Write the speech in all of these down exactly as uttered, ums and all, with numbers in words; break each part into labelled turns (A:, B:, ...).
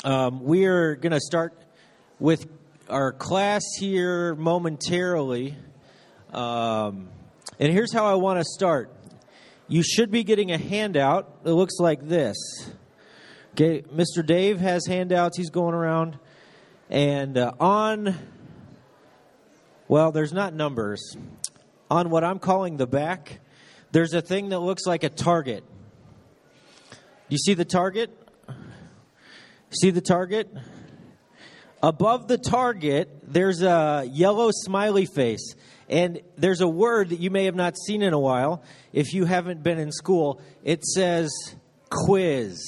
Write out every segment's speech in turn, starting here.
A: Um, we are going to start with our class here momentarily. Um, and here's how I want to start. You should be getting a handout. It looks like this. Okay, Mister Dave has handouts. He's going around. And uh, on, well, there's not numbers. On what I'm calling the back, there's a thing that looks like a target. You see the target? See the target? Above the target, there's a yellow smiley face. And there's a word that you may have not seen in a while if you haven't been in school. It says quiz.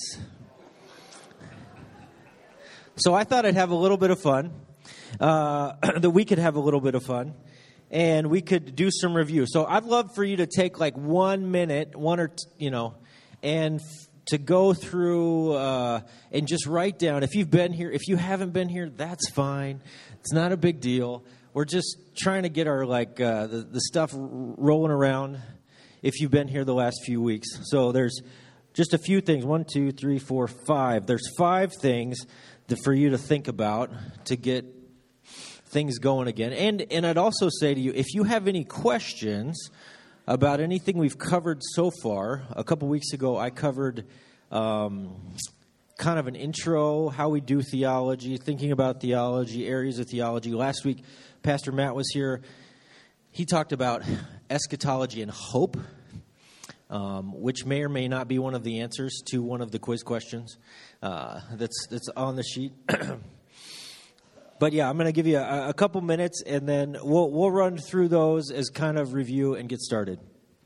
A: So I thought I'd have a little bit of fun, uh, that we could have a little bit of fun, and we could do some review. So I'd love for you to take like one minute, one or, t- you know, and f- to go through uh, and just write down. If you've been here, if you haven't been here, that's fine. It's not a big deal. We're just trying to get our like uh, the, the stuff r- rolling around if you've been here the last few weeks. So there's just a few things. One, two, three, four, five. There's five things that for you to think about to get things going again. And and I'd also say to you, if you have any questions about anything we've covered so far, a couple weeks ago I covered um, kind of an intro, how we do theology, thinking about theology, areas of theology. Last week, Pastor Matt was here. He talked about eschatology and hope, um, which may or may not be one of the answers to one of the quiz questions uh, that's that's on the sheet. But yeah, I'm going to give you a, a couple minutes, and then we'll we'll run through those as kind of review and get started.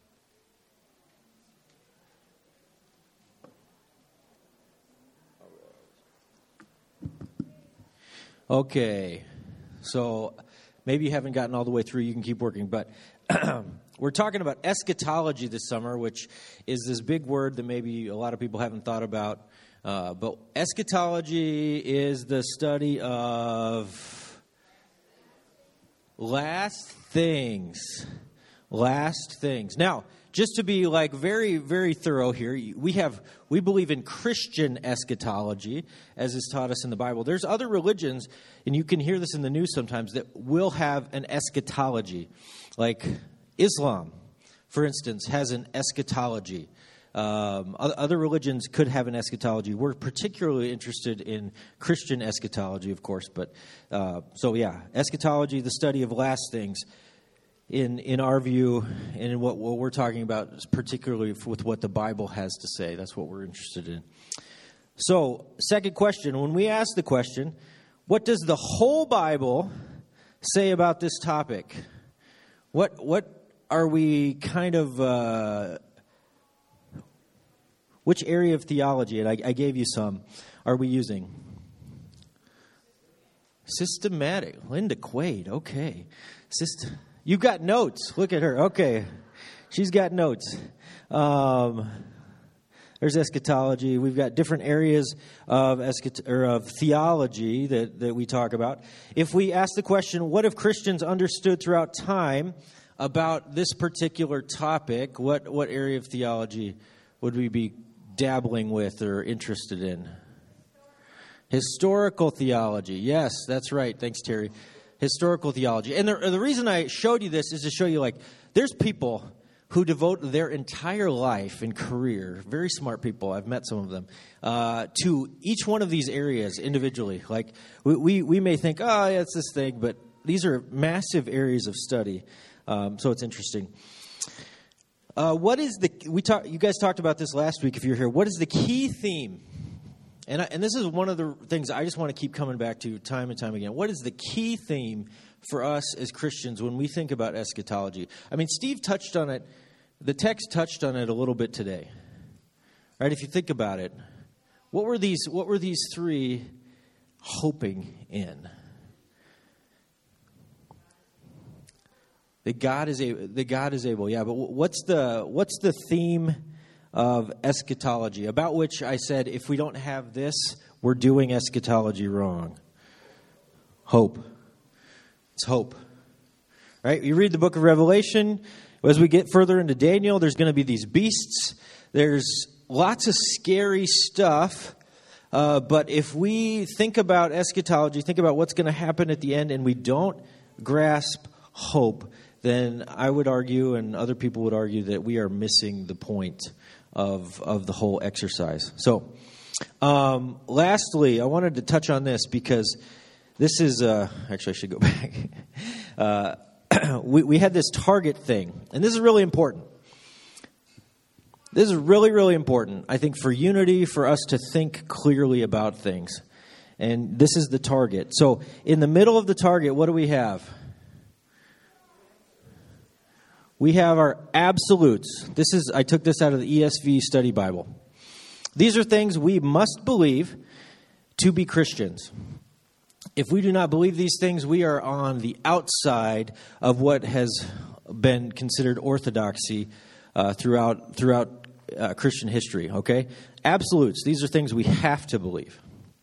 A: Okay, so maybe you haven't gotten all the way through. You can keep working, but we're talking about eschatology this summer, which is this big word that maybe a lot of people haven't thought about. Uh, but eschatology is the study of last things. Last things. Now, just to be like very, very thorough here, we have we believe in Christian eschatology, as is taught us in the Bible. There's other religions, and you can hear this in the news sometimes, that will have an eschatology. Like Islam, for instance, has an eschatology. Um, other religions could have an eschatology. We're particularly interested in Christian eschatology, of course. But uh, so, yeah, eschatology, the study of last things, in in our view, and in what, what we're talking about, is particularly with what the Bible has to say. That's what we're interested in. So, second question: when we ask the question, what does the whole Bible say about this topic? What what are we kind of uh, Which area of theology, and I, I gave you some, are we using? Systematic. Linda Quaid, okay. Syst- You've got notes. Look at her. Okay. She's got notes. Um, there's eschatology. We've got different areas of eschat- or of theology that, that we talk about. If we ask the question, what have Christians understood throughout time about this particular topic, what, what area of theology would we be dabbling with or interested in? Historical theology. Yes, that's right. Thanks, Terry. Historical theology. And the, the reason I showed you this is to show you, like, there's people who devote their entire life and career, very smart people, I've met some of them, uh, to each one of these areas individually. Like, we, we, we may think, oh, yeah, it's this thing, but these are massive areas of study. Um, so it's interesting. Uh, what is the, we talk, you guys talked about this last week if you're here, what is the key theme? And, I, and this is one of the things I just want to keep coming back to time and time again. What is the key theme for us as Christians when we think about eschatology? I mean, Steve touched on it, the text touched on it a little bit today. Right? If you think about it, what were these, what were these three hoping in? That God is able. That God is able. Yeah, but what's the what's the theme of eschatology? About which I said, if we don't have this, we're doing eschatology wrong. Hope. It's hope. Right? You read the book of Revelation. As we get further into Daniel, there's going to be these beasts. There's lots of scary stuff Uh, but if we think about eschatology, think about what's going to happen at the end, and we don't grasp hope, then I would argue, and other people would argue, that we are missing the point of of the whole exercise. So, um, lastly, I wanted to touch on this because this is uh, actually I should go back. uh, we we had this target thing, and this is really important. This is really, really important, I think, for unity, for us to think clearly about things. And this is the target. So in the middle of the target, what do we have? We have our absolutes. This is I took this out of the E S V Study Bible. These are things we must believe to be Christians. If we do not believe these things, we are on the outside of what has been considered orthodoxy uh, throughout throughout uh, Christian history. Okay, absolutes. These are things we have to believe.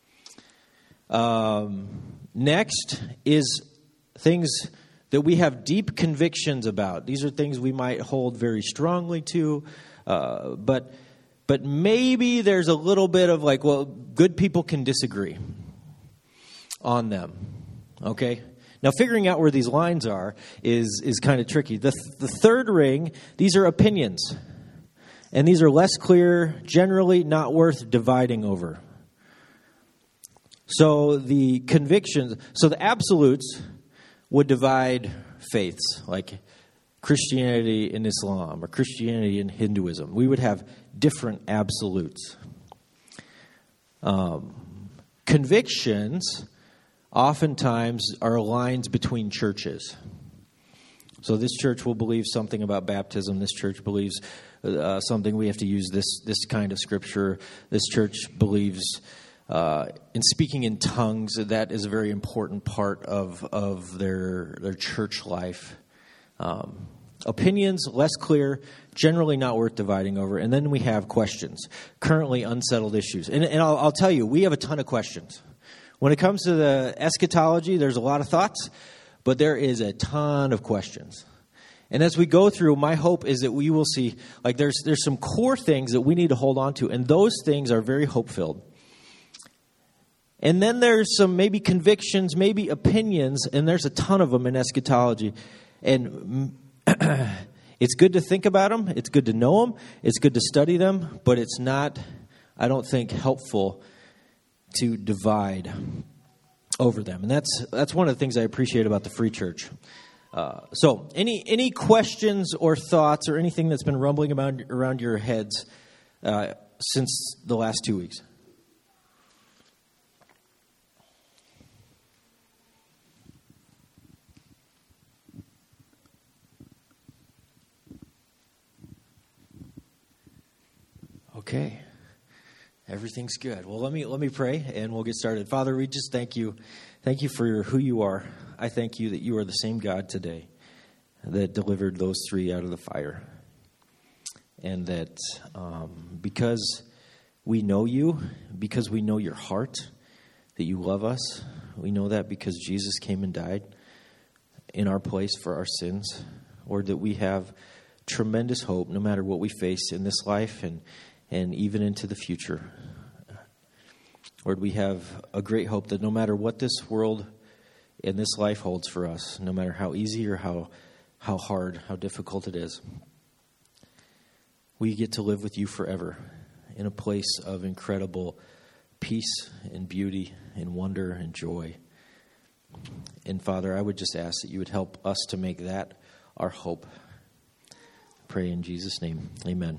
A: Um, next is things that we have deep convictions about. These are things we might hold very strongly to, uh, but but maybe there's a little bit of like, well, good people can disagree on them. Okay? Now, figuring out where these lines are is is kind of tricky. The, the third ring, these are opinions. And these are less clear, generally not worth dividing over. So the convictions, so the absolutes would divide faiths, like Christianity and Islam, or Christianity and Hinduism. We would have different absolutes. Um, convictions oftentimes are lines between churches. So this church will believe something about baptism. This church believes uh, something. We have to use this this kind of scripture. This church believes uh, in speaking in tongues. That is a very important part of of their their church life. Um, opinions less clear, generally not worth dividing over. And then we have questions, currently unsettled issues. And, and I'll, I'll tell you, we have a ton of questions. When it comes to the eschatology, there's a lot of thoughts, but there is a ton of questions. And as we go through, my hope is that we will see, like there's there's some core things that we need to hold on to, and those things are very hope-filled. And then there's some maybe convictions, maybe opinions, and there's a ton of them in eschatology. And it's good to think about them, it's good to know them, it's good to study them, but it's not, I don't think, helpful to divide over them. And that's that's one of the things I appreciate about the Free Church. Uh, so any any questions or thoughts or anything that's been rumbling about, around your heads uh, since the last two weeks? Okay. Everything's good. Well, let me let me pray, and we'll get started. Father, we just thank you. Thank you for your, who you are. I thank you that you are the same God today that delivered those three out of the fire. And that um, because we know you, because we know your heart, that you love us. We know that because Jesus came and died in our place for our sins. Or that we have tremendous hope no matter what we face in this life and and even into the future. Lord, we have a great hope that no matter what this world and this life holds for us, no matter how easy or how how hard, how difficult it is, we get to live with you forever in a place of incredible peace and beauty and wonder and joy. And Father, I would just ask that you would help us to make that our hope. I pray in Jesus' name. Amen.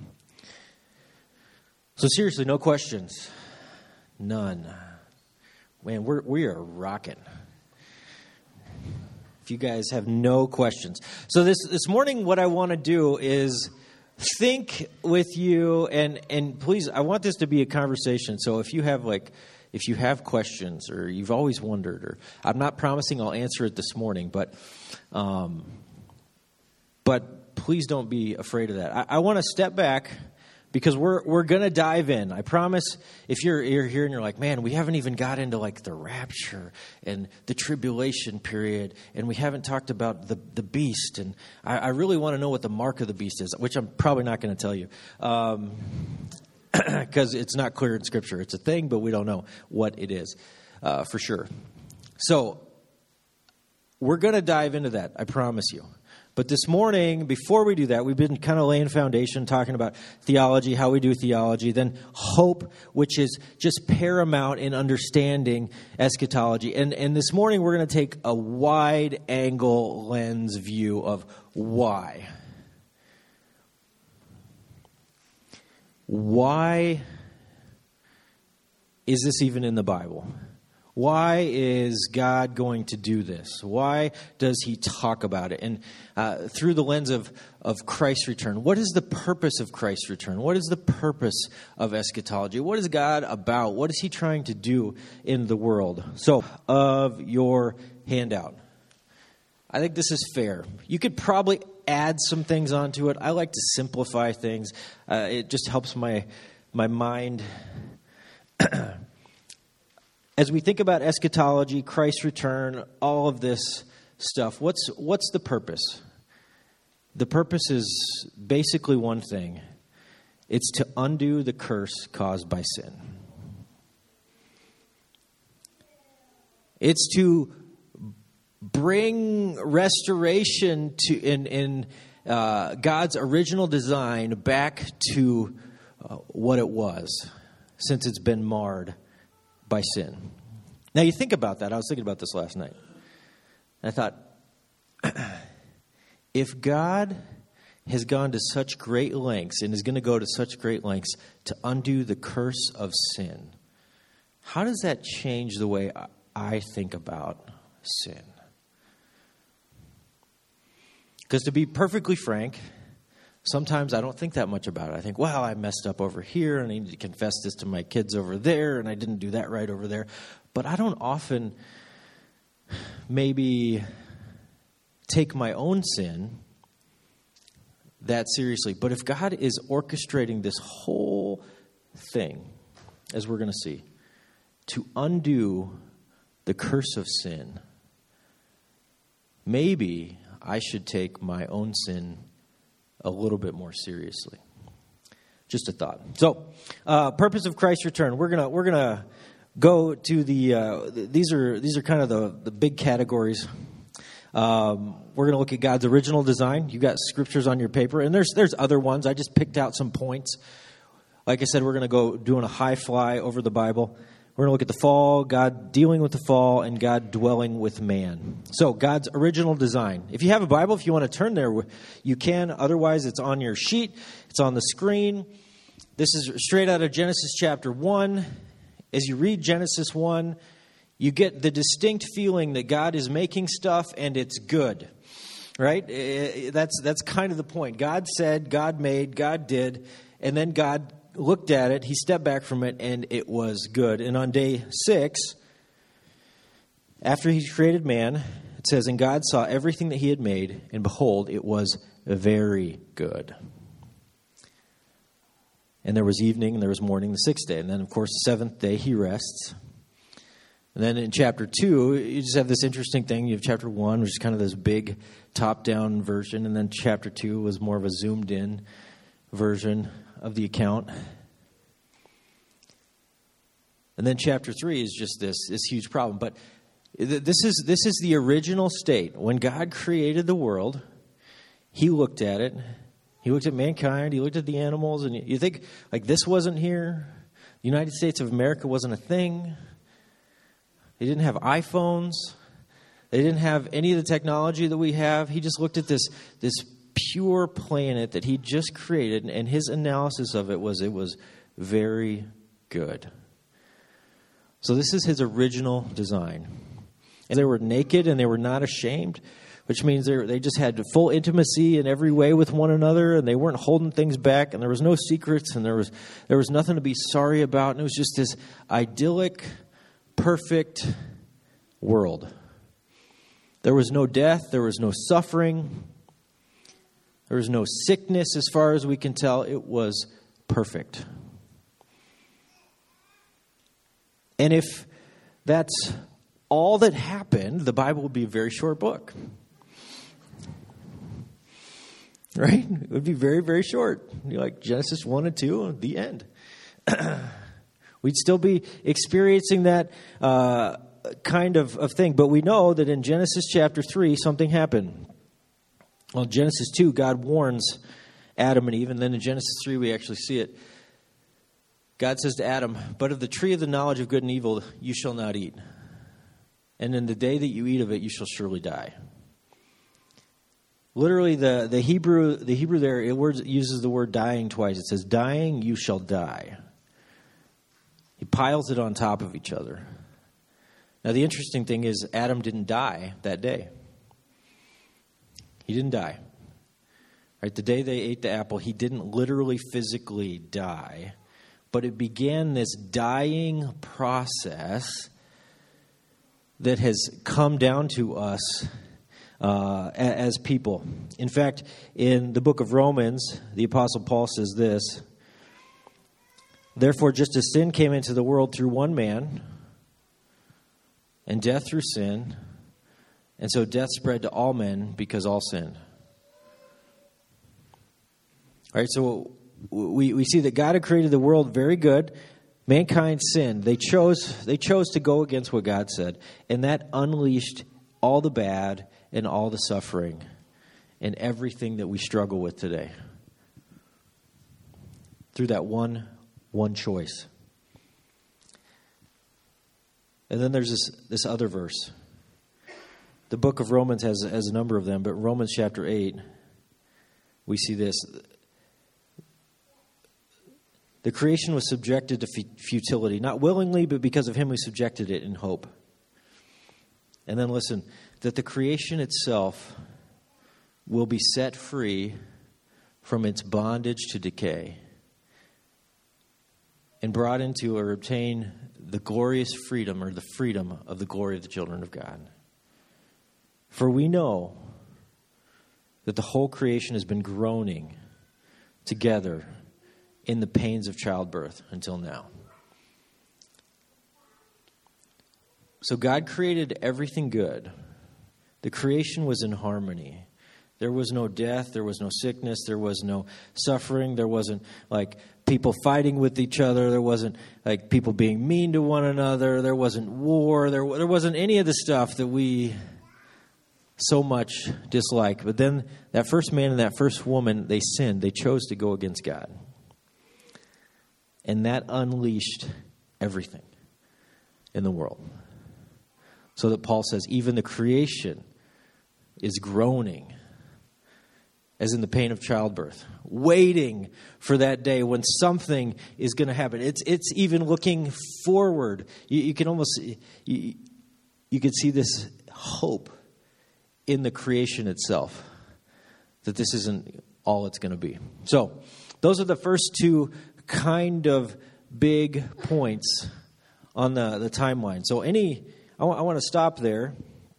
A: So seriously, no questions. None. Man, we're, we are rocking. If you guys have no questions. So this, this morning, what I want to do is think with you, and, and please, I want this to be a conversation. So if you have like, if you have questions or you've always wondered, or I'm not promising I'll answer it this morning, but, um, but please don't be afraid of that. I, I want to step back. Because we're we're gonna dive in. I promise. If you're you're here and you're like, man, we haven't even got into like the rapture and the tribulation period, and we haven't talked about the the beast, and I, I really want to know what the mark of the beast is, which I'm probably not going to tell you. Um, because it's not clear in Scripture. It's a thing, but we don't know what it is uh, for sure. So we're going to dive into that, I promise you. But this morning, before we do that, we've been kind of laying foundation, talking about theology, how we do theology, then hope, which is just paramount in understanding eschatology. And, and this morning, we're going to take a wide-angle lens view of why. Why is this even in the Bible? Why is God going to do this? Why does he talk about it? And uh, through the lens of, of Christ's return, what is the purpose of Christ's return? What is the purpose of eschatology? What is God about? What is he trying to do in the world? So, of your handout. I think this is fair. You could probably add some things onto it. I like to simplify things. Uh, it just helps my my mind. As we think about eschatology, Christ's return, all of this stuff, what's what's the purpose? The purpose is basically one thing. It's to undo the curse caused by sin. It's to bring restoration to in, in uh, God's original design back to uh, what it was, since it's been marred by sin. Now you think about that. I was thinking about this last night. I thought, if God has gone to such great lengths and is going to go to such great lengths to undo the curse of sin, how does that change the way I think about sin? Because to be perfectly frank, sometimes I don't think that much about it. I think, well, I messed up over here, and I need to confess this to my kids over there, and I didn't do that right over there. But I don't often maybe take my own sin that seriously. But if God is orchestrating this whole thing, as we're going to see, to undo the curse of sin, maybe I should take my own sin a little bit more seriously. Just a thought. So, uh, purpose of Christ's return. We're gonna we're gonna go to the. Uh, these are these are kind of the the big categories. Um, we're gonna look at God's original design. You got scriptures on your paper, and there's there's other ones. I just picked out some points. Like I said, we're gonna go doing a high fly over the Bible. We're going to look at the fall, God dealing with the fall, and God dwelling with man. So, God's original design. If you have a Bible, if you want to turn there, you can. Otherwise, it's on your sheet. It's on the screen. This is straight out of Genesis chapter one. As you read Genesis one, you get the distinct feeling that God is making stuff and it's good. Right? That's, that's kind of the point. God said, God made, God did, and then God looked at it, he stepped back from it, and it was good. And on day six, after he created man, it says, and God saw everything that he had made, and behold, it was very good. And there was evening, and there was morning the sixth day. And then, of course, the seventh day, he rests. And then in chapter two, you just have this interesting thing. You have chapter one, which is kind of this big top-down version. And then chapter two was more of a zoomed-in version of the account. And then chapter three is just this this huge problem. But this is this is the original state. When God created the world, he looked at it. He looked at mankind. He looked at the animals. And you think, like, this wasn't here? The United States of America wasn't a thing. They didn't have iPhones. They didn't have any of the technology that we have. He just looked at this this pure planet that he just created, and his analysis of it was it was very good. So this is his original design. And they were naked and they were not ashamed, which means they they just had full intimacy in every way with one another, and they weren't holding things back, and there was no secrets, and there was there was nothing to be sorry about, and it was just this idyllic, perfect world. There was no death, there was no suffering. There was no sickness as far as we can tell. It was perfect. And if that's all that happened, the Bible would be a very short book. Right? It would be very, very short. You're like Genesis one and two, the end. We'd still be experiencing that uh, kind of, of thing. But we know that in Genesis chapter three, something happened. Well, in Genesis two, God warns Adam and Eve. And then in Genesis three, we actually see it. God says to Adam, "But of the tree of the knowledge of good and evil you shall not eat. And in the day that you eat of it, you shall surely die." Literally, the, the Hebrew the Hebrew there, it words, uses the word dying twice. It says, "Dying, you shall die." He piles it on top of each other. Now, the interesting thing is Adam didn't die that day. He didn't die. Right? The day they ate the apple, he didn't literally physically die. But it began this dying process that has come down to us uh, as people. In fact, in the book of Romans, the Apostle Paul says this: "Therefore, just as sin came into the world through one man, and death through sin, and so death spread to all men because all sinned." All right, so we, we see that God had created the world very good. Mankind sinned. They chose, they chose to go against what God said. And that unleashed all the bad and all the suffering and everything that we struggle with today. Through that one, one choice. And then there's this, this other verse. The book of Romans has, has a number of them, but Romans chapter eight, we see this. The creation was subjected to futility, not willingly, but because of him who subjected it in hope. And then listen, that the creation itself will be set free from its bondage to decay and brought into or obtain the glorious freedom or the freedom of the glory of the children of God. For we know that the whole creation has been groaning together in the pains of childbirth until now. So God created everything good. The creation was in harmony. There was no death, there was no sickness, there was no suffering, there wasn't like people fighting with each other, there wasn't like people being mean to one another, there wasn't war, there, there wasn't any of the stuff that we so much dislike. But then that first man and that first woman, they sinned, they chose to go against God. And that unleashed everything in the world. So that Paul says, even the creation is groaning, as in the pain of childbirth, waiting for that day when something is going to happen. It's it's even looking forward. You, you can almost, you, you can see this hope in the creation itself, that this isn't all it's going to be. So those are the first two kind of big points on the, the timeline. So any, I, w- I want to stop there.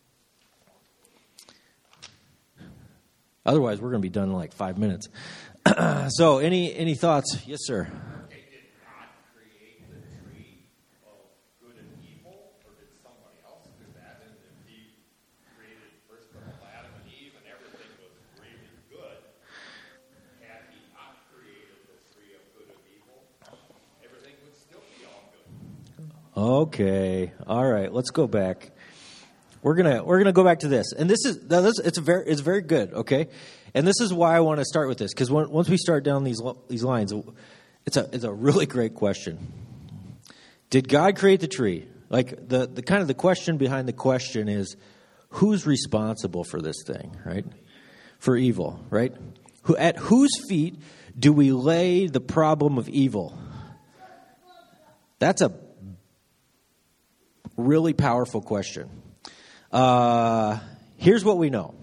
A: Otherwise, we're going to be done in like five minutes. So any any thoughts? Yes, sir.
B: Okay, did God create the tree of good and evil, or did somebody else do that? And if he created first of all Adam and Eve and everything was really good, had he not created the tree of good and evil, everything would still be all good.
A: Okay. All right. Let's go back. We're gonna we're gonna go back to this, and this is now this it's very it's very good. Okay, and this is why I want to start with this, because once we start down these these lines, it's a it's a really great question. Did God create the tree? Like the the kind of the question behind the question is, who's responsible for this thing, right? For evil, right? Who at whose feet do we lay the problem of evil? That's a really powerful question. Uh, here's what we know.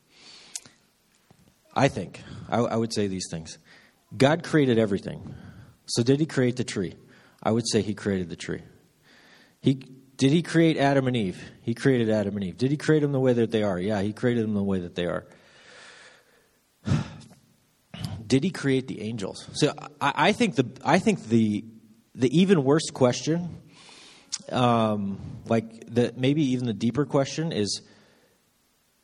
A: I think, I, I would say these things. God created everything. So did he create the tree? I would say he created the tree. He Did he create Adam and Eve? He created Adam and Eve. Did he create them the way that they are? Yeah, he created them the way that they are. Did he create the angels? So I, I think the I think the the even worse question, Um, like the maybe even the deeper question is,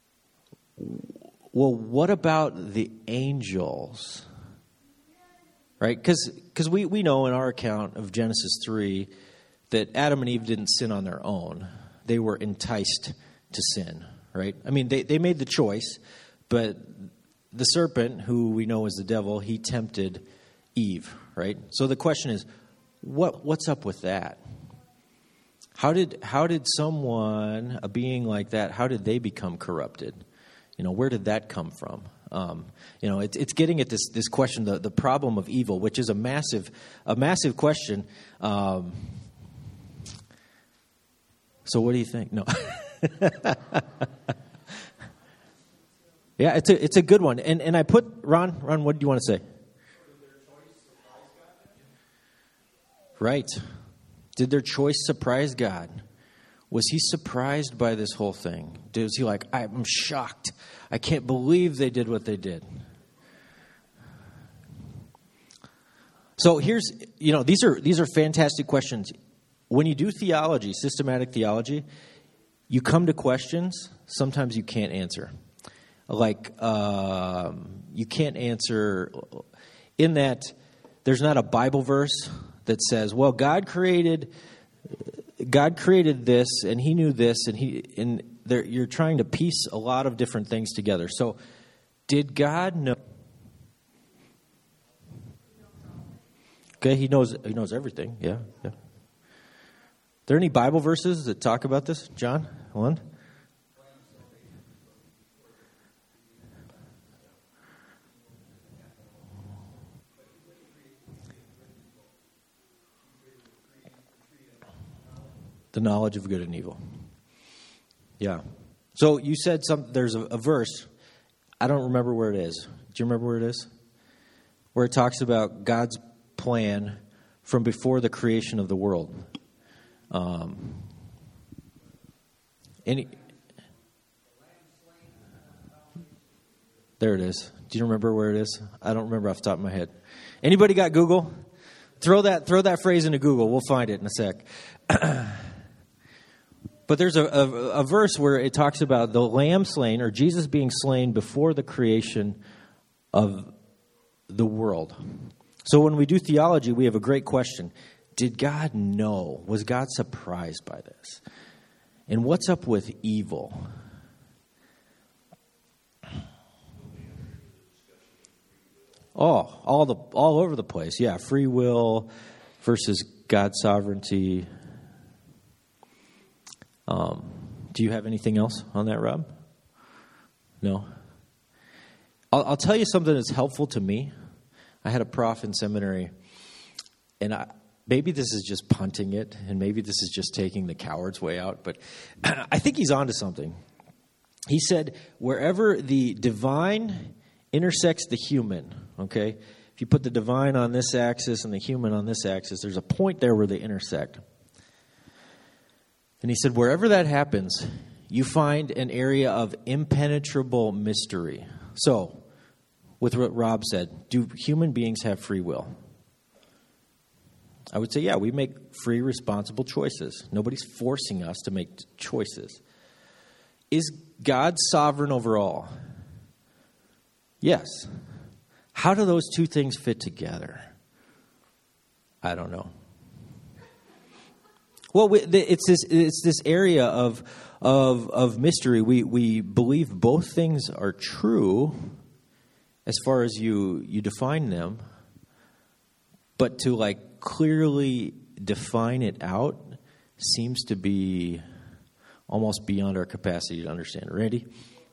A: well, what about the angels? right? Because we, we know in our account of Genesis three that Adam and Eve didn't sin on their own. They were enticed to sin, right? I mean, they, they made the choice, but the serpent, who we know is the devil, he tempted Eve, right? So the question is, what what's up with that? How did how did someone, a being like that, how did they become corrupted? You know, where did that come from? Um, you know, it, it's getting at this this question, the, the problem of evil, which is a massive a massive question. Um, so, what do you think? No. Yeah, it's a it's a good one, and and I put Ron. Ron, what do you want to say? Right. Did their choice surprise God? Was he surprised by this whole thing? Was he like, I'm shocked. I can't believe they did what they did. So here's, you know, these are these are fantastic questions. When you do theology, systematic theology, you come to questions sometimes you can't answer. Like, um, you can't answer in that there's not a Bible verse that says, well, God created God created this, and he knew this, and he and there, you're trying to piece a lot of different things together. So, did God know? Okay, he knows he knows everything. Yeah, yeah. Are there any Bible verses that talk about this, John? One? The knowledge of good and evil. Yeah. So you said some. There's a, a verse. I don't remember where it is. Do you remember where it is? Where it talks about God's plan from before the creation of the world. Um, any. There it is. Do you remember where it is? I don't remember off the top of my head. Anybody got Google? Throw that. Throw that phrase into Google. We'll find it in a sec. But there's a, a, a verse where it talks about the lamb slain, or Jesus being slain before the creation of the world. So when we do theology, we have a great question. Did God know? Was God surprised by this? And what's up with evil? Oh, all the all over the place. Yeah, free will versus God's sovereignty. Um, do you have anything else on that, Rob? No? I'll, I'll tell you something that's helpful to me. I had a prof in seminary, and I, maybe this is just punting it, and maybe this is just taking the coward's way out, but I think he's onto something. He said, wherever the divine intersects the human, okay? If you put the divine on this axis and the human on this axis, there's a point there where they intersect. And he said, wherever that happens, you find an area of impenetrable mystery. So, with what Rob said, do human beings have free will? I would say, yeah, we make free, responsible choices. Nobody's forcing us to make choices. Is God sovereign over all? Yes. How do those two things fit together? I don't know. Well, it's this it's this area of of of mystery. We we believe both things are true as far as you you define them, but to like clearly define it out seems to be almost beyond our capacity to understand. Randy?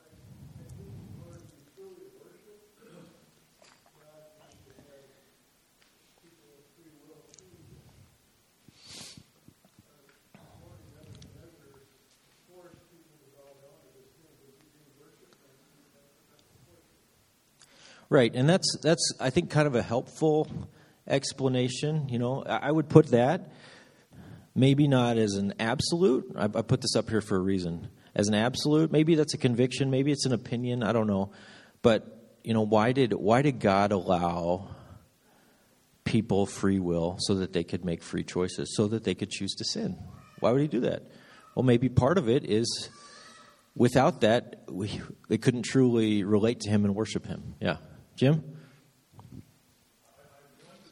A: Right, and that's that's I think kind of a helpful explanation. You know, I would put that maybe not as an absolute. I, I put this up here for a reason. As an absolute, maybe that's a conviction, maybe it's an opinion. I don't know, but you know, why did why did God allow people free will so that they could make free choices, so that they could choose to sin? Why would He do that? Well, maybe part of it is without that, we, they couldn't truly relate to Him and worship Him. Yeah. Jim?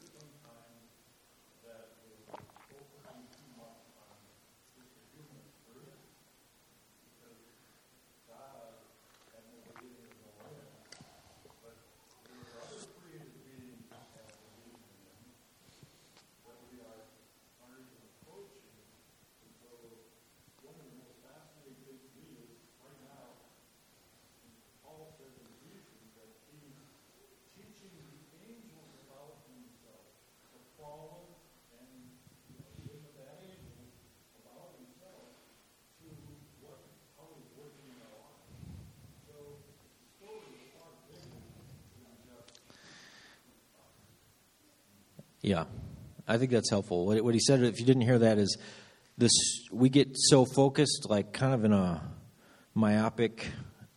A: Yeah, I think that's helpful. What, what he said, if you didn't hear that, is this: we get so focused, like kind of in a myopic,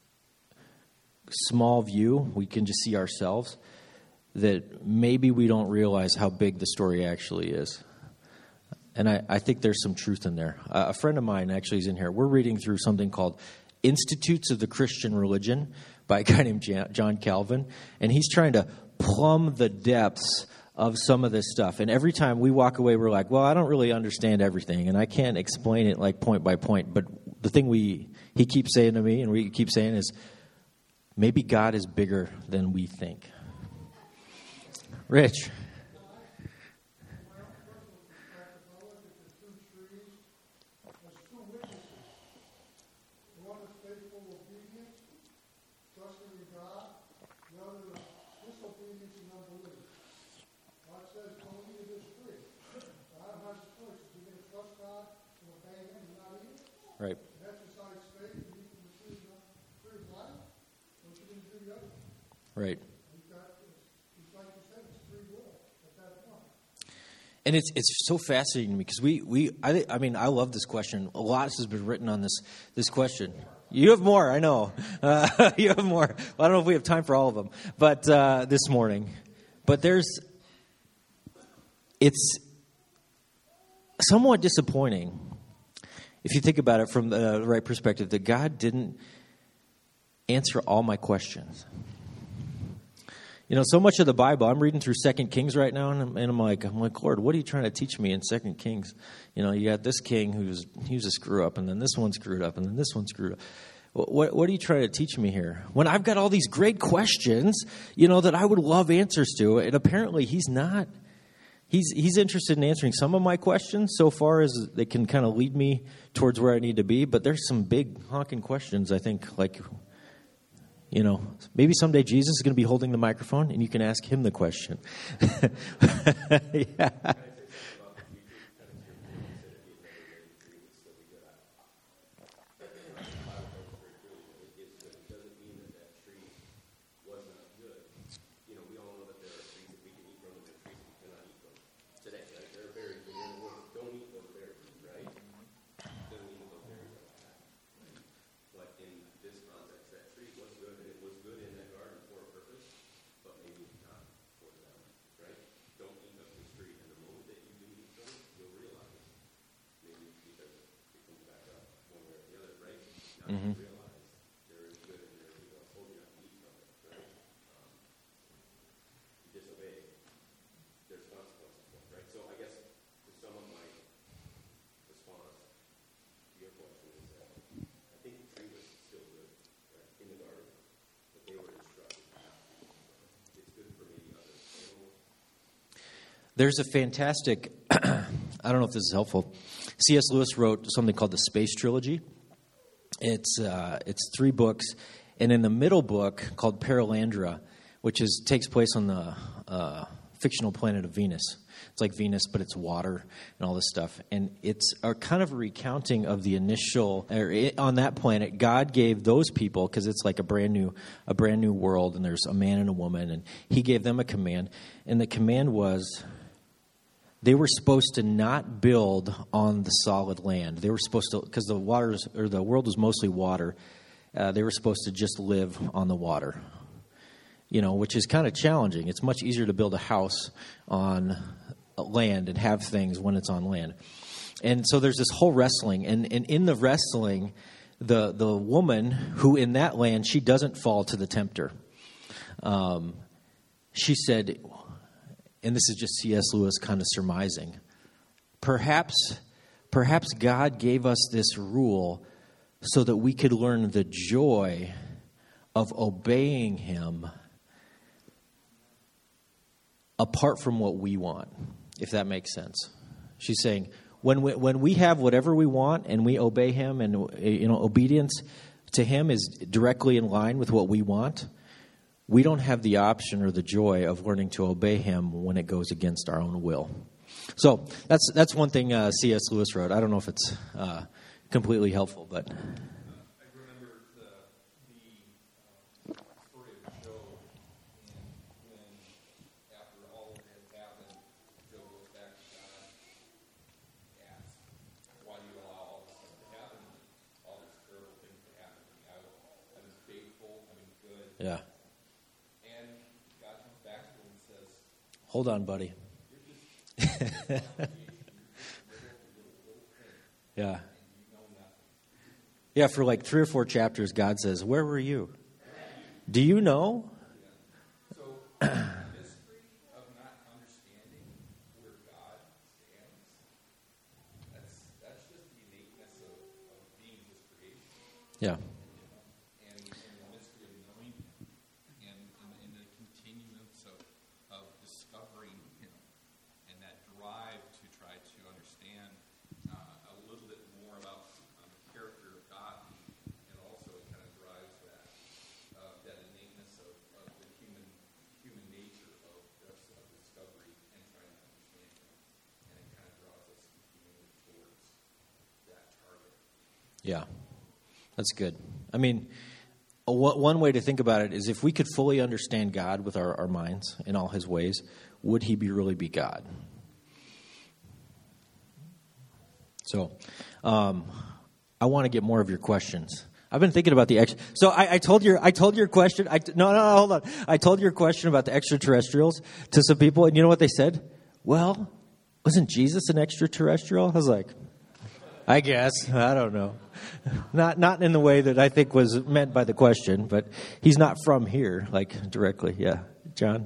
A: small view. We can just see ourselves. That maybe we don't realize how big the story actually is. And I, I think there's some truth in there. Uh, a friend of mine actually is in here. We're reading through something called Institutes of the Christian Religion by a guy named John Calvin. And he's trying to plumb the depths of some of this stuff. And every time we walk away, we're like, well, I don't really understand everything. And I can't explain it like point by point. But the thing we he keeps saying to me and we keep saying is, maybe God is bigger than we think. Rich. Right. Right. And it's it's so fascinating to me because we, we I I mean I love this question. A lot has been written on this this question. You have more, I know. Uh, you have more. Well, I don't know if we have time for all of them, but uh, this morning. But there's it's somewhat disappointing if you think about it from the right perspective that God didn't answer all my questions. You know, so much of the Bible, I'm reading through Second Kings right now, and I'm, and I'm like, I'm like, Lord, what are you trying to teach me in Second Kings? You know, you got this king who's he was a screw up, and then this one screwed up, and then this one screwed up. What, what are you trying to teach me here? When I've got all these great questions, you know, that I would love answers to, and apparently he's not. He's he's interested in answering some of my questions so far as they can kind of lead me towards where I need to be. But there's some big honking questions, I think, like, you know, maybe someday Jesus is going to be holding the microphone and you can ask him the question. Yeah. Mm-hmm. There's a fantastic, I don't know if this is helpful, C S Lewis wrote something called the Space Trilogy. It's uh, it's three books, and in the middle book called Paralandra, which is takes place on the uh, fictional planet of Venus. It's like Venus, but it's water and all this stuff. And it's a kind of a recounting of the initial or it, on that planet. God gave those people, because it's like a brand new a brand new world, and there's a man and a woman, and He gave them a command, and the command was, they were supposed to not build on the solid land. They were supposed to, because the waters or the world was mostly water. Uh, they were supposed to just live on the water. You know, which is kind of challenging. It's much easier to build a house on land and have things when it's on land. And so there's this whole wrestling, and, and in the wrestling, the the woman who in that land, she doesn't fall to the tempter. Um, she said. And this is just C S Lewis kind of surmising. Perhaps, perhaps God gave us this rule so that we could learn the joy of obeying Him apart from what we want, if that makes sense. She's saying, when we, when we have whatever we want and we obey Him, and you know, obedience to Him is directly in line with what we want, we don't have the option or the joy of learning to obey Him when it goes against our own will. So that's that's one thing uh, C S Lewis wrote. I don't know if it's uh, completely helpful, but
B: I remember the, the uh, story of Job, and when after all that had happened,
A: Hold on, buddy. Yeah. Yeah, for like three or four chapters, God says, where were you? Do you know?
B: So, the mystery of not understanding where God stands, that's, that's just the innateness of, of being His creation.
A: Yeah.
B: And, and the mystery of knowing Him, and, and, and the continuance of, of discovering Him, and that drive to try to understand uh, a little bit more about um, the character of God, and also it kind of drives that uh, that innateness of, of the human human nature of, of discovery and trying to understand Him, and it kind of draws us continually towards that target.
A: Yeah. That's good. I mean, a, one way to think about it is if we could fully understand God with our, our minds in all His ways, would He be really be God? So, um, I want to get more of your questions. I've been thinking about the ex. So I, I told your I told your question. I no no no hold on. I told your question about the extraterrestrials to some people, and you know what they said? Well, wasn't Jesus an extraterrestrial? I was like, I guess. I don't know. Not not in the way that I think was meant by the question, but he's not from here, like directly. Yeah, John.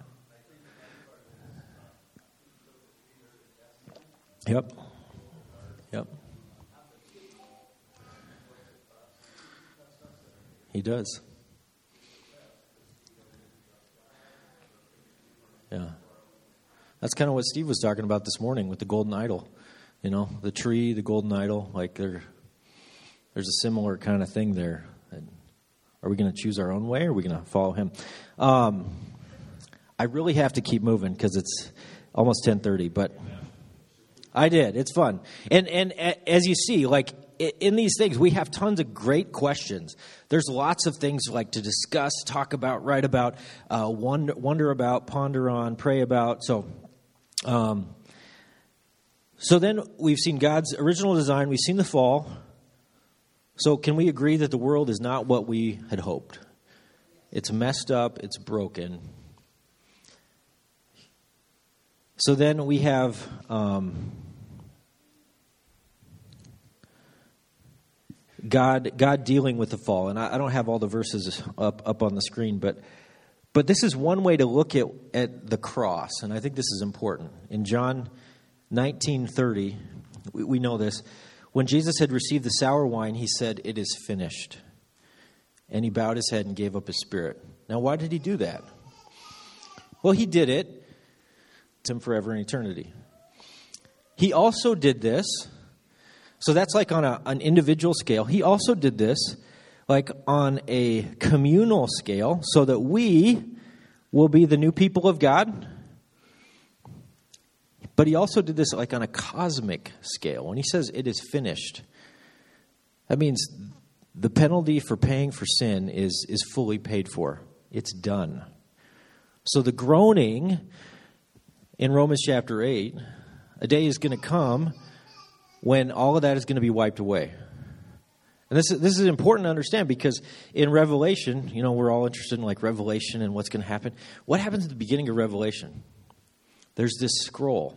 A: Yeah. Yep. Yep. He does. Yeah. That's kind of what Steve was talking about this morning with the golden idol. You know, the tree, the golden idol, like there, there's a similar kind of thing there. Are we going to choose our own way or are we going to follow him? Um, I really have to keep moving because it's almost ten thirty, but I did. It's fun. And, and as you see, like in these things, we have tons of great questions. There's lots of things like to discuss, talk about, write about, uh, wonder, wonder about, ponder on, pray about. So, um, so then we've seen God's original design. We've seen the fall. So can we agree that the world is not what we had hoped? It's messed up. It's broken. So then we have um, God God dealing with the fall. And I, I don't have all the verses up, up on the screen, but but this is one way to look at, at the cross. And I think this is important. In John nineteen thirty, we, we know this. When Jesus had received the sour wine, he said, "It is finished." And he bowed his head and gave up his spirit. Now, why did he do that? Well, he did it to him forever in eternity. He also did this. So that's like on a, an individual scale. He also did this like on a communal scale so that we will be the new people of God. But he also did this like on a cosmic scale. When he says it is finished, that means the penalty for paying for sin is, is fully paid for. It's done. So the groaning in Romans chapter eight, a day is going to come when all of that is going to be wiped away. And this is, this is important to understand because in Revelation, you know, we're all interested in like Revelation and what's going to happen. What happens at the beginning of Revelation? There's this scroll.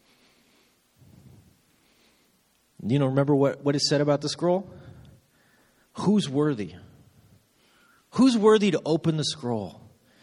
A: You know, remember what, what is said about the scroll? Who's worthy? Who's worthy to open the scroll?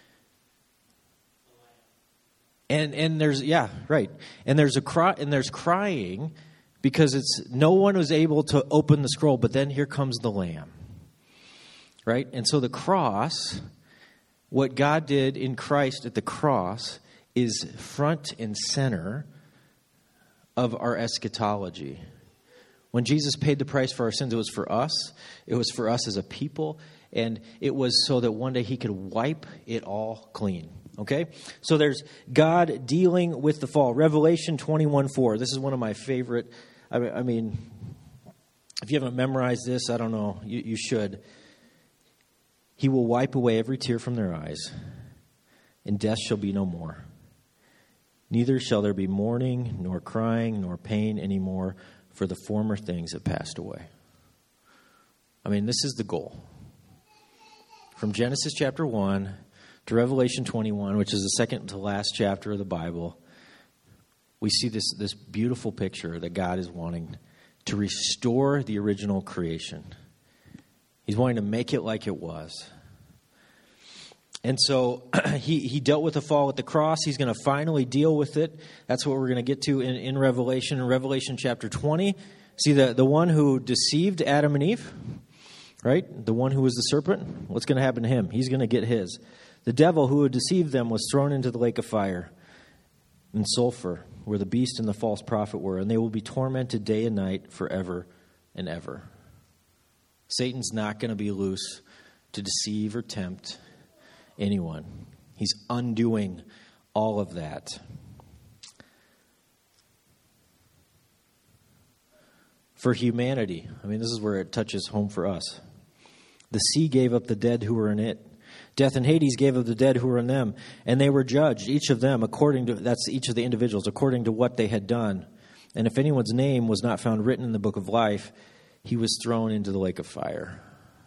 A: And and there's yeah, right. And there's a cry and there's crying because it's no one was able to open the scroll, but then here comes the Lamb. Right? And so the cross, what God did in Christ at the cross is front and center of our eschatology. When Jesus paid the price for our sins, it was for us. It was for us as a people. And it was so that one day he could wipe it all clean. Okay? So there's God dealing with the fall. Revelation twenty-one four. This is one of my favorite. I mean, if you haven't memorized this, I don't know. You, you should. He will wipe away every tear from their eyes, and death shall be no more. Neither shall there be mourning, nor crying, nor pain anymore, for the former things have passed away. I mean, this is the goal. From Genesis chapter one to Revelation twenty-one, which is the second to last chapter of the Bible, we see this, this beautiful picture that God is wanting to restore the original creation. He's wanting to make it like it was. And so he, he dealt with the fall at the cross. He's going to finally deal with it. That's what we're going to get to in, in Revelation. In Revelation chapter twenty, see the, the one who deceived Adam and Eve, right? The one who was the serpent. What's going to happen to him? He's going to get his. The devil who had deceived them was thrown into the lake of fire and sulfur, where the beast and the false prophet were, and they will be tormented day and night forever and ever. Satan's not going to be loose to deceive or tempt anyone. He's undoing all of that. For humanity, I mean, this is where it touches home for us. The sea gave up the dead who were in it. Death and Hades gave up the dead who were in them, and they were judged, each of them, according to, that's each of the individuals, according to what they had done. And if anyone's name was not found written in the book of life, he was thrown into the lake of fire.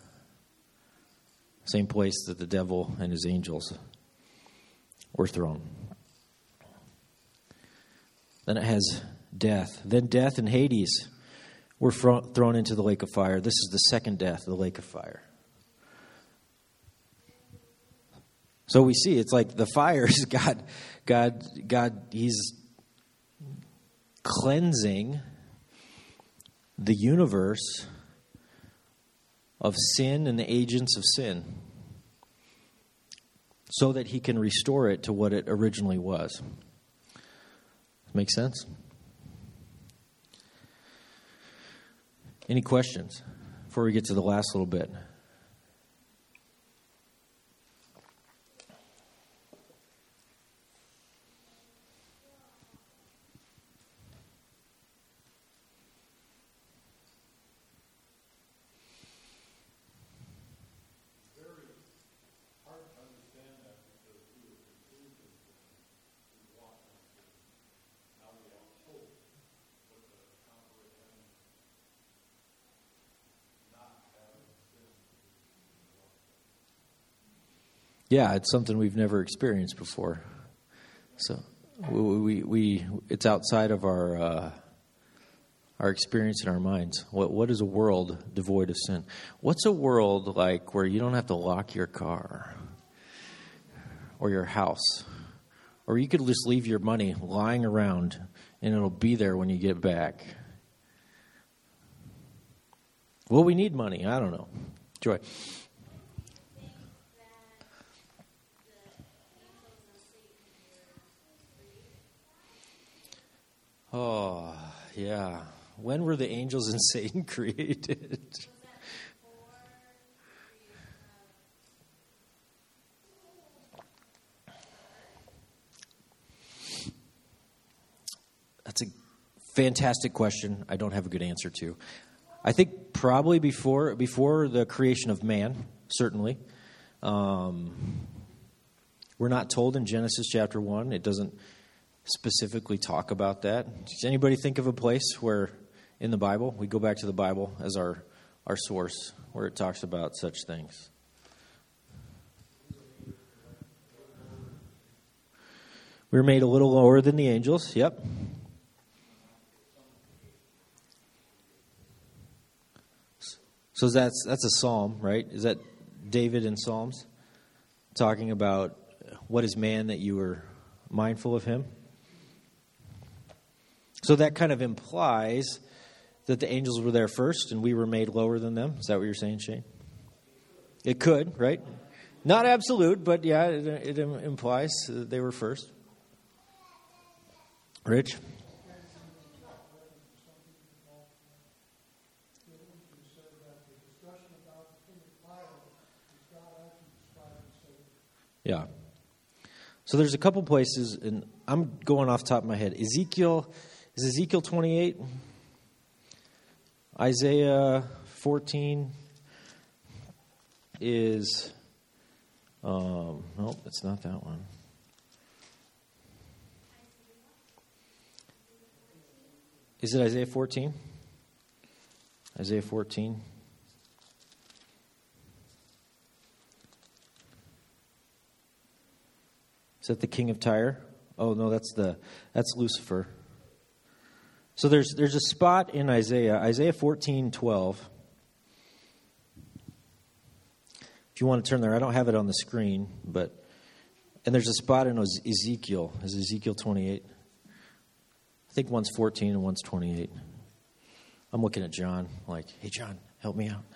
A: Same place that the devil and his angels were thrown. Then it has death. Then death and Hades were thrown into the lake of fire. This is the second death, the lake of fire. So we see it's like the fire is God, God, God, he's cleansing the universe of sin and the agents of sin so that he can restore it to what it originally was. Make sense? Any questions before we get to the last little bit? Yeah, it's something we've never experienced before. So we, we, we it's outside of our uh, our experience in our minds. What what is a world devoid of sin? What's a world like where you don't have to lock your car or your house, or you could just leave your money lying around and it'll be there when you get back? Well, we need money. I don't know. Joy. Oh, yeah. When were the angels and Satan created? That's a fantastic question I don't have a good answer to. I think probably before before the creation of man, certainly. Um, we're not told in Genesis chapter one. It doesn't specifically talk about that. Does anybody think of a place where in the Bible, we go back to the Bible as our, our source, where it talks about such things? We were made a little lower than the angels. Yep. So that's that's a psalm, right? Is that David in Psalms talking about what is man that you were mindful of him? So that kind of implies that the angels were there first and we were made lower than them. Is that what you're saying, Shane? It could, right? Not absolute, but yeah, it, it implies that they were first. Rich? Yeah. So there's a couple places, and I'm going off the top of my head. Ezekiel... Is Ezekiel twenty-eight? Isaiah fourteen is, um, nope, it's not that one. Is it Isaiah fourteen? Isaiah fourteen. that the king of Tyre? Oh no, that's the that's Lucifer. So there's there's a spot in Isaiah, Isaiah fourteen twelve. If you want to turn there, I don't have it on the screen, but and there's a spot in Ezekiel. Is Ezekiel twenty-eight? I think one's fourteen and one's twenty-eight. I'm looking at John, like, hey John, help me out.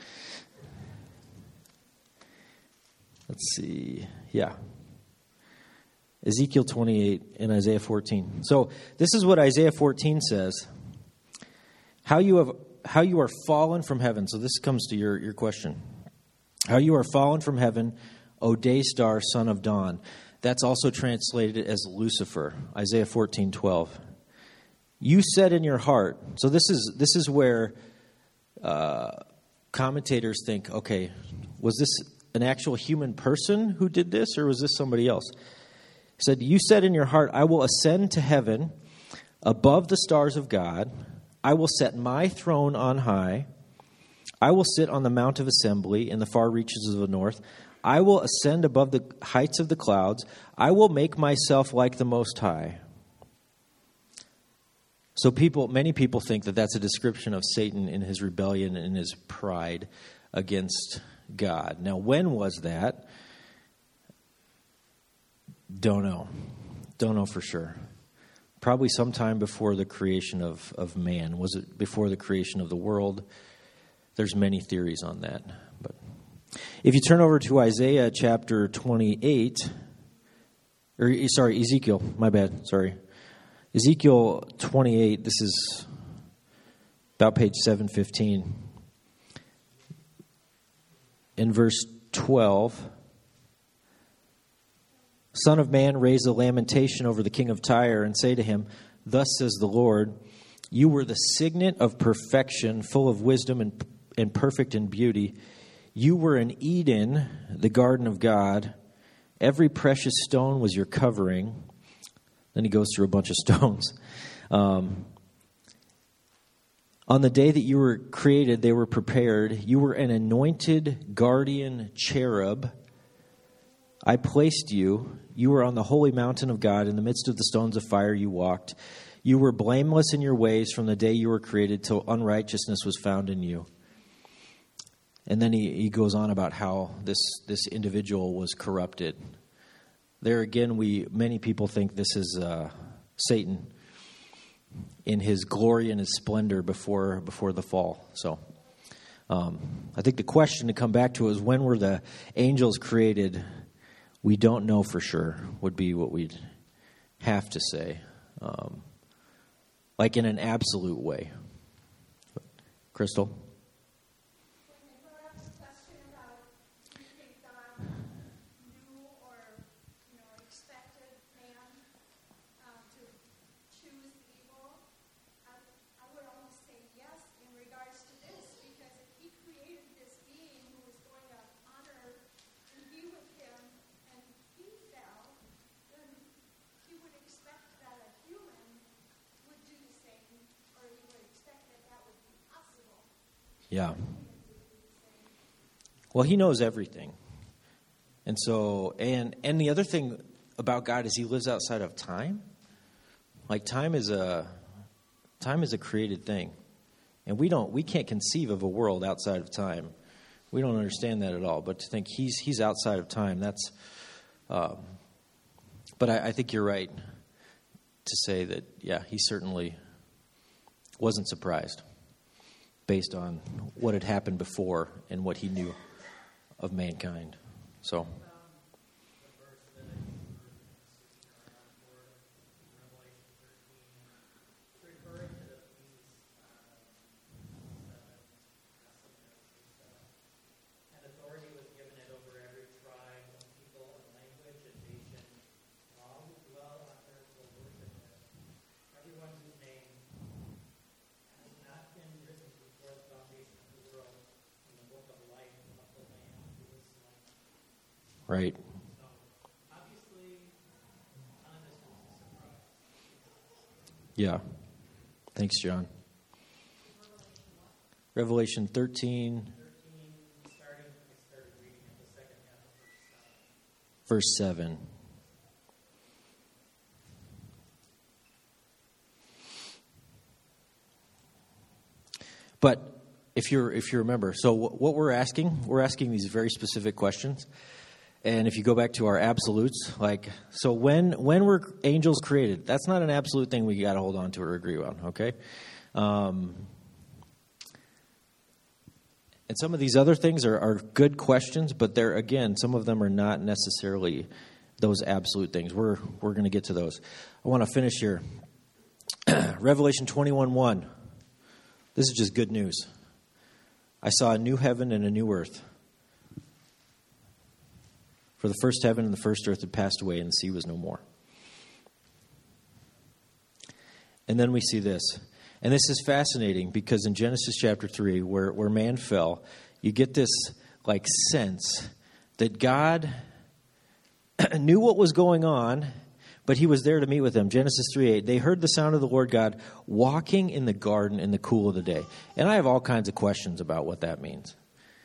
A: Let's see. Yeah. Ezekiel twenty-eight and Isaiah fourteen. So this is what Isaiah fourteen says. How you have how you are fallen from heaven. So this comes to your, your question. How you are fallen from heaven, O day star, son of dawn. That's also translated as Lucifer. Isaiah fourteen twelve. You said in your heart. So this is this is where uh, commentators think, okay, was this an actual human person who did this, or was this somebody else? He said, you said in your heart, I will ascend to heaven above the stars of God. I will set my throne on high. I will sit on the mount of assembly in the far reaches of the north. I will ascend above the heights of the clouds. I will make myself like the Most High. So people, many people think that that's a description of Satan in his rebellion and his pride against God. Now, when was that? Don't know. Don't know for sure. Probably sometime before the creation of, of man. Was it before the creation of the world? There's many theories on that. But if you turn over to Isaiah chapter twenty-eight, or sorry, Ezekiel, my bad, sorry. Ezekiel twenty-eight, this is about page seven fifteen. In verse twelve, Son of man, raise a lamentation over the king of Tyre and say to him, thus says the Lord, you were the signet of perfection, full of wisdom and, and perfect in beauty. You were in Eden, the garden of God. Every precious stone was your covering. Then he goes through a bunch of stones. Um, on the day that you were created, they were prepared. You were an anointed guardian cherub. I placed you. You were on the holy mountain of God. In the midst of the stones of fire you walked. You were blameless in your ways from the day you were created till unrighteousness was found in you. And then he, he goes on about how this, this individual was corrupted. There again, we many people think this is uh, Satan in his glory and his splendor before before the fall. So um, I think the question to come back to is, when were the angels created? We don't know for sure, would be what we'd have to say. Um, like in an absolute way. Crystal? Yeah. Well, he knows everything. And so, and and the other thing about God is he lives outside of time. Like time is a time is a created thing. And we don't we can't conceive of a world outside of time. We don't understand that at all. But to think he's he's outside of time, that's um, but I, I think you're right to say that, yeah, he certainly wasn't surprised, based on what had happened before and what he knew of mankind. So, right. Yeah. Thanks, John. Revelation thirteen, verse seven. But if you're if you remember, so what we're asking, we're asking these very specific questions. And if you go back to our absolutes, like, so when when were angels created? That's not an absolute thing we got to hold on to or agree on, okay? Um, and some of these other things are, are good questions, but they're, again, some of them are not necessarily those absolute things. We're we're going to get to those. I want to finish here. Revelation twenty-one one. This is just good news. I saw a new heaven and a new earth. For the first heaven and the first earth had passed away, and the sea was no more. And then we see this. And this is fascinating because in Genesis chapter three, where, where man fell, you get this like sense that God knew what was going on, but he was there to meet with them. Genesis three eight, they heard the sound of the Lord God walking in the garden in the cool of the day. And I have all kinds of questions about what that means.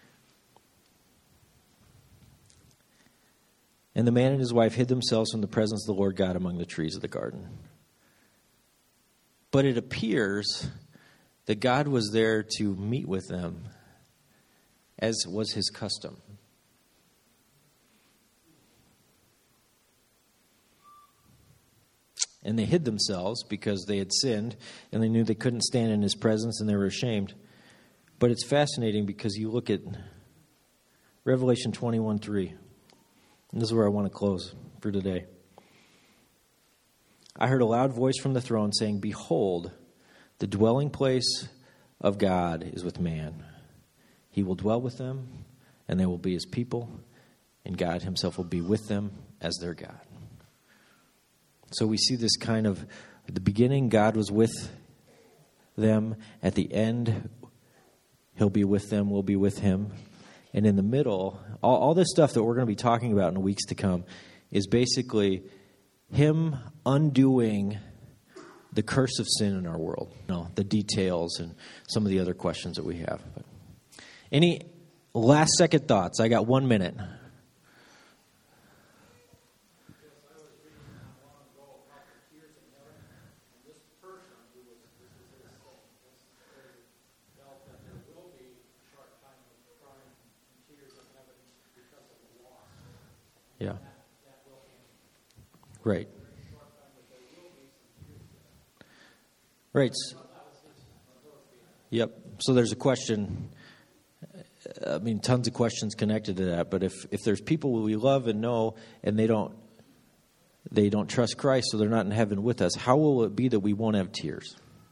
A: And the man and his wife hid themselves from the presence of the Lord God among the trees of the garden. But it appears that God was there to meet with them, as was his custom. And they hid themselves because they had sinned, and they knew they couldn't stand in his presence, and they were ashamed. But it's fascinating because you look at Revelation twenty-one three. And this is where I want to close for today. I heard a loud voice from the throne saying, "Behold, the dwelling place of God is with man. He will dwell with them, and they will be his people, and God himself will be with them as their God." So we see this kind of, at the beginning, God was with them. At the end, he'll be with them, we'll be with him. And in the middle, all, all this stuff that we're going to be talking about in the weeks to come is basically him undoing the curse of sin in our world. You know, the details and some of the other questions that we have. But any last second thoughts? I got one minute. Yeah. Right. Right. Yep. So there's a question. I mean, tons of questions connected to that. But if, if there's people we love and know, and they don't they don't trust Christ, so they're not in heaven with us, how will it be that we won't have tears?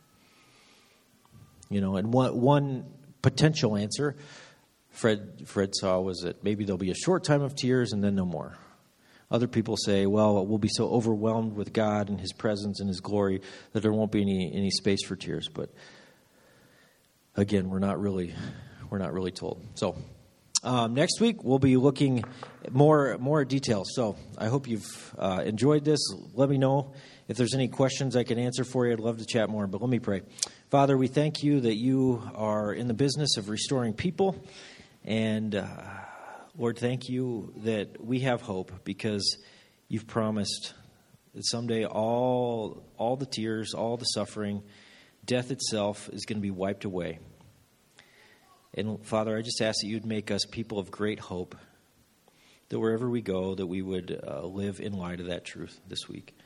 A: You know, and one one potential answer Fred Fred saw was that maybe there'll be a short time of tears and then no more. Other people say, well, we'll be so overwhelmed with God and his presence and his glory that there won't be any, any space for tears. But again, we're not really we're not really told. So um, next week we'll be looking at more more details. So I hope you've uh, enjoyed this. Let me know if there's any questions I can answer for you. I'd love to chat more. But let me pray. Father, we thank you that you are in the business of restoring people. And uh, Lord, thank you that we have hope because you've promised that someday all all the tears, all the suffering, death itself is going to be wiped away. And Father, I just ask that you'd make us people of great hope, that wherever we go, that we would uh, live in light of that truth this week.